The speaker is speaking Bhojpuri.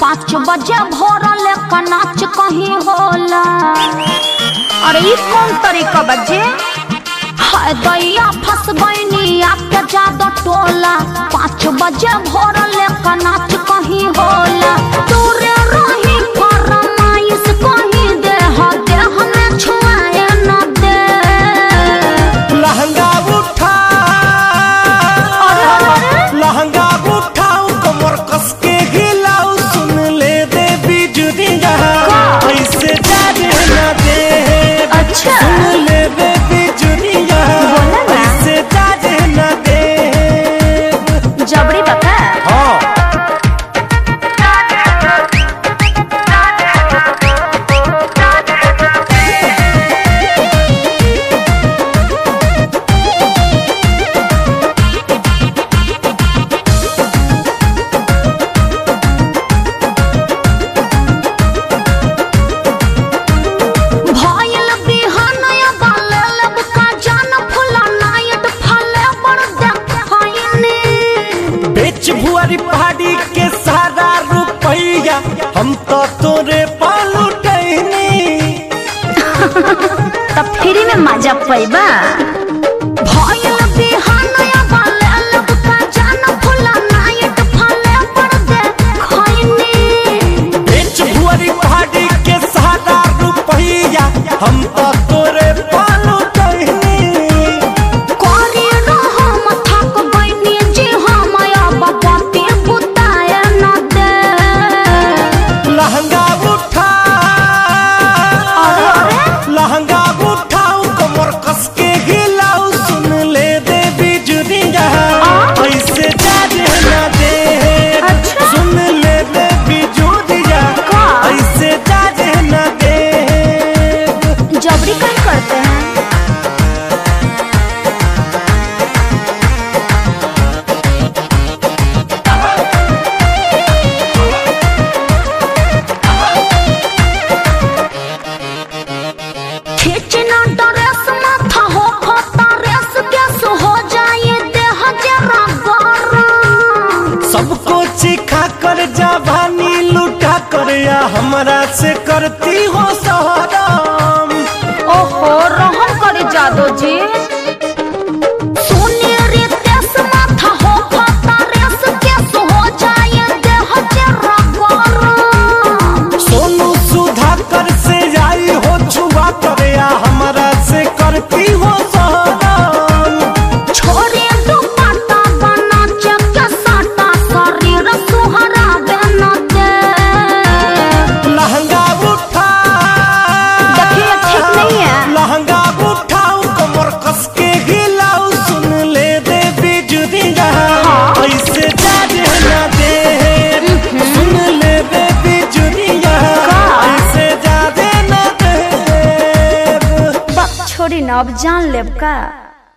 5 बजे भोरले का नाच कहीं होला। अरे ये कौन तरीका बजे? हाय दैया फंस गईनी आपके जादू टोला। 5 बजे भोरले का नाच कहीं होला। दूरे रही फरमाइश कहीं दे हमें छुआए न दे। लहंगा उठा लहंगा उठाऊ कमर कस के हिलाऊ सुन ले दे बिजुरिया ऐसे जाने न दे। अच्छा सुन ले दे बिजुरिया ऐसे जाने न दे। जबरी बता भुआरी पहाड़ी के सारा रुपैया हम तो तोरे पालू टहनी। तब फ्री में मजा पैबा। भइल बिहानया बाले लब का जान फुला नाइट फले पर दे खैनी। बेच भुआरी पहाड़ी के सारा रुपैया हम तो तोरे पालू टहनी। कोरी रहो मथा को गईनी जी हमया बाती बुताए न दे। लहंगा उठा लहंगा उठाऊ कमर कस के हिलाऊ सुन ले दे बिजुरिया ऐसे जाने न दे। सुन ले दे बिजुरिया ऐसे जाने न दे। जबरी कहीं करते हैं। खींचना ड्रेस माथा हो खोता रेस गैस हो जाए देह जरा गरम। सबको चिखा कर जवानी लुटा कर या हमरा से करती हो सहराम। ओहो रहम करे जादो जी। सुनेरी तेस माथा हो खोता रेस गैस हो जाए देह जरा गरम। सोनू सुधाकर से आई हो छुआ कर या हमरा से करती हो सहराम। छोरे दुपट्टा बना चक साटा शरीर सुहरा बना दे। लहंगा उठा देखिए ठीक नहीं है। लहंगा उठाऊ कमर कस के हिलाऊ सुन ले दे बिजुरिया ऐसे जाने न दे। सुन ले दे बिजुरिया ऐसे जाने न दे। छोड़ी ना अब जान लेब का।